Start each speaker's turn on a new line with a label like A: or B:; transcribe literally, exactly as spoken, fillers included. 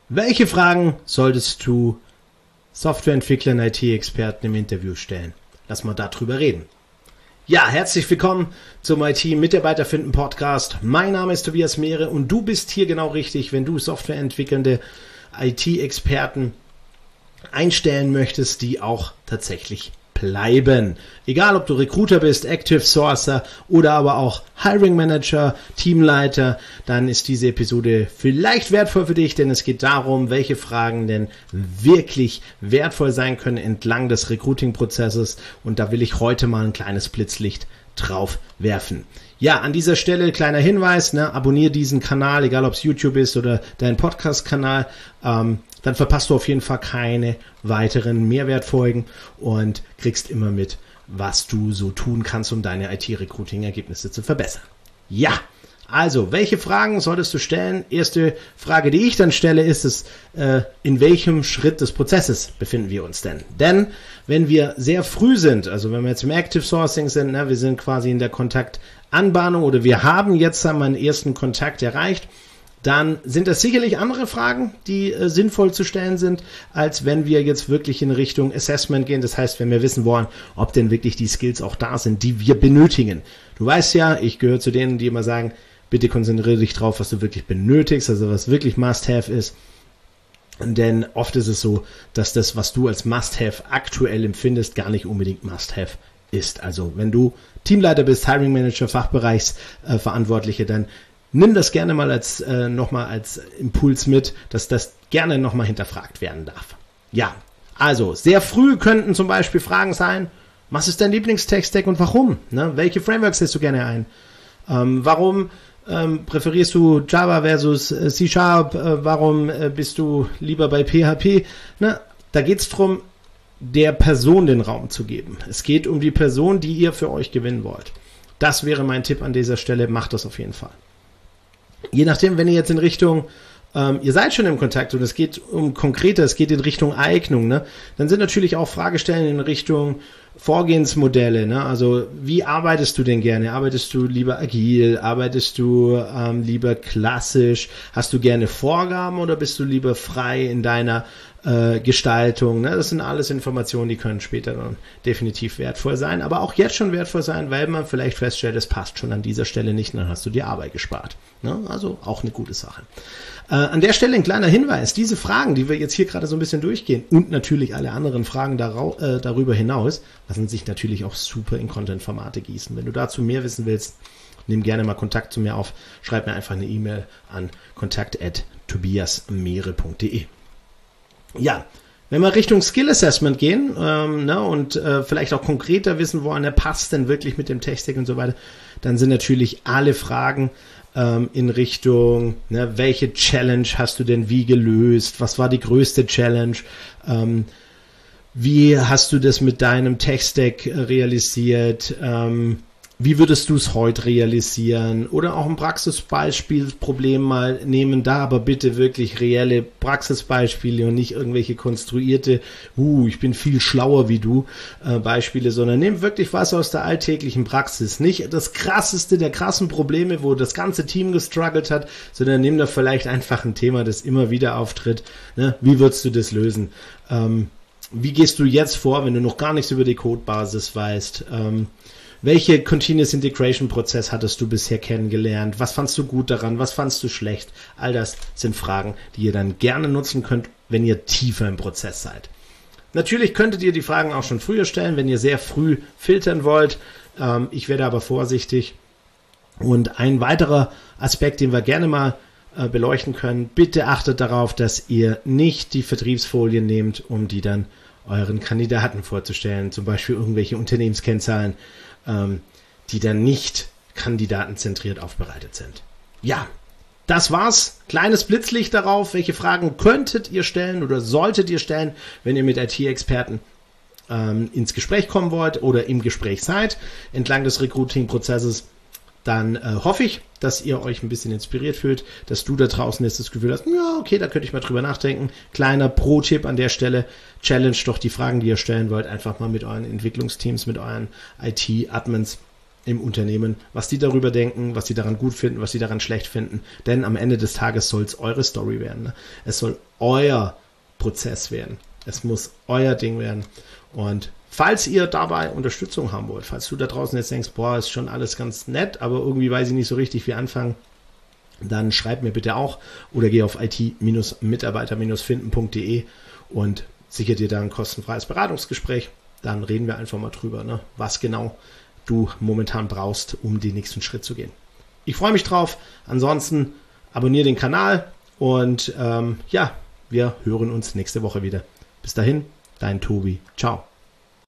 A: Welche Fragen solltest du Softwareentwicklern, I T-Experten im Interview stellen? Lass mal darüber reden. Ja, herzlich willkommen zum I T-Mitarbeiter finden Podcast. Mein Name ist Tobias Mehre und du bist hier genau richtig, wenn du softwareentwickelnde I T-Experten einstellen möchtest, die auch tatsächlich bleiben. Egal, ob du Recruiter bist, Active Sourcer oder aber auch Hiring Manager, Teamleiter, dann ist diese Episode vielleicht wertvoll für dich, denn es geht darum, welche Fragen denn wirklich wertvoll sein können entlang des Recruiting-Prozesses, und da will ich heute mal ein kleines Blitzlicht drauf werfen. Ja, an dieser Stelle kleiner Hinweis, ne, abonniere diesen Kanal, egal ob es YouTube ist oder dein Podcast-Kanal, ähm, dann verpasst du auf jeden Fall keine weiteren Mehrwertfolgen und kriegst immer mit, was du so tun kannst, um deine I T-Recruiting-Ergebnisse zu verbessern. Ja, also, welche Fragen solltest du stellen? Erste Frage, die ich dann stelle, ist es, äh, in welchem Schritt des Prozesses befinden wir uns denn? Denn wenn wir sehr früh sind, also wenn wir jetzt im Active Sourcing sind, ne, wir sind quasi in der Kontaktanbahnung oder wir haben jetzt einmal einen ersten Kontakt erreicht, dann sind das sicherlich andere Fragen, die äh, sinnvoll zu stellen sind, als wenn wir jetzt wirklich in Richtung Assessment gehen. Das heißt, wenn wir wissen wollen, ob denn wirklich die Skills auch da sind, die wir benötigen. Du weißt ja, ich gehöre zu denen, die immer sagen, bitte konzentriere dich drauf, was du wirklich benötigst, also was wirklich Must-Have ist. Denn oft ist es so, dass das, was du als Must-Have aktuell empfindest, gar nicht unbedingt Must-Have ist. Also wenn du Teamleiter bist, Hiring Manager, Fachbereichsverantwortliche, äh, dann nimm das gerne mal als äh, nochmal als Impuls mit, dass das gerne nochmal hinterfragt werden darf. Ja, also sehr früh könnten zum Beispiel Fragen sein, was ist dein Lieblingstech-Stack und warum? Ne? Welche Frameworks setzt du gerne ein? Ähm, warum ähm, präferierst du Java versus äh, C-Sharp? Äh, warum äh, bist du lieber bei P H P? Ne? Da geht es darum, der Person den Raum zu geben. Es geht um die Person, die ihr für euch gewinnen wollt. Das wäre mein Tipp an dieser Stelle, macht das auf jeden Fall. Je nachdem, wenn ihr jetzt in Richtung, ähm, ihr seid schon im Kontakt und es geht um konkreter, es geht in Richtung Eignung, ne, dann sind natürlich auch Fragestellen in Richtung Vorgehensmodelle, ne, also wie arbeitest du denn gerne? Arbeitest du lieber agil? Arbeitest du ähm, lieber klassisch? Hast du gerne Vorgaben oder bist du lieber frei in deiner äh, Gestaltung? Ne? Das sind alles Informationen, die können später dann definitiv wertvoll sein, aber auch jetzt schon wertvoll sein, weil man vielleicht feststellt, es passt schon an dieser Stelle nicht, dann hast du dir Arbeit gespart. Ne? Also auch eine gute Sache. Äh, an der Stelle ein kleiner Hinweis, diese Fragen, die wir jetzt hier gerade so ein bisschen durchgehen und natürlich alle anderen Fragen darau- äh, darüber hinaus, lassen sich natürlich auch super in Content-Formate gießen. Wenn du dazu mehr wissen willst, nimm gerne mal Kontakt zu mir auf, schreib mir einfach eine E-Mail an kontakt at tobiasmehre punkt de. Ja, wenn wir Richtung Skill Assessment gehen ähm, ne, und äh, vielleicht auch konkreter wissen wollen, ne, passt denn wirklich mit dem Tech-Stack und so weiter, dann sind natürlich alle Fragen ähm, in Richtung, ne, welche Challenge hast du denn wie gelöst, was war die größte Challenge, ähm, wie hast du das mit deinem Tech-Stack realisiert, ähm, wie würdest du es heute realisieren? Oder auch ein Praxisbeispielproblem mal nehmen, da aber bitte wirklich reelle Praxisbeispiele und nicht irgendwelche konstruierte, uh, ich bin viel schlauer wie du, äh, Beispiele, sondern nimm wirklich was aus der alltäglichen Praxis. Nicht das krasseste der krassen Probleme, wo das ganze Team gestruggelt hat, sondern nimm da vielleicht einfach ein Thema, das immer wieder auftritt. Ne? Wie würdest du das lösen? Ähm, wie gehst du jetzt vor, wenn du noch gar nichts über die Codebasis weißt? Ähm, Welche Continuous Integration Prozess hattest du bisher kennengelernt? Was fandst du gut daran? Was fandst du schlecht? All das sind Fragen, die ihr dann gerne nutzen könnt, wenn ihr tiefer im Prozess seid. Natürlich könntet ihr die Fragen auch schon früher stellen, wenn ihr sehr früh filtern wollt. Ähm, ich werde aber vorsichtig. Und ein weiterer Aspekt, den wir gerne mal äh, beleuchten können, bitte achtet darauf, dass ihr nicht die Vertriebsfolien nehmt, um die dann euren Kandidaten vorzustellen, zum Beispiel irgendwelche Unternehmenskennzahlen, ähm, die dann nicht kandidatenzentriert aufbereitet sind. Ja, das war's. Kleines Blitzlicht darauf, welche Fragen könntet ihr stellen oder solltet ihr stellen, wenn ihr mit I T-Experten ähm, ins Gespräch kommen wollt oder im Gespräch seid, entlang des Recruiting-Prozesses. Dann äh, hoffe ich, dass ihr euch ein bisschen inspiriert fühlt, dass du da draußen jetzt das Gefühl hast, ja, okay, da könnte ich mal drüber nachdenken. Kleiner Pro-Tipp an der Stelle, challenge doch die Fragen, die ihr stellen wollt, einfach mal mit euren Entwicklungsteams, mit euren I T-Admins im Unternehmen, was die darüber denken, was sie daran gut finden, was sie daran schlecht finden. Denn am Ende des Tages soll es eure Story werden. Ne? Es soll euer Prozess werden. Es muss euer Ding werden. Und falls ihr dabei Unterstützung haben wollt, falls du da draußen jetzt denkst, boah, ist schon alles ganz nett, aber irgendwie weiß ich nicht so richtig, wie anfangen, dann schreib mir bitte auch oder geh auf I T Mitarbeiter finden Punkt de und sicher dir da ein kostenfreies Beratungsgespräch. Dann reden wir einfach mal drüber, ne, was genau du momentan brauchst, um den nächsten Schritt zu gehen. Ich freue mich drauf. Ansonsten abonniere den Kanal und ähm, ja, wir hören uns nächste Woche wieder. Bis dahin, dein Tobi. Ciao.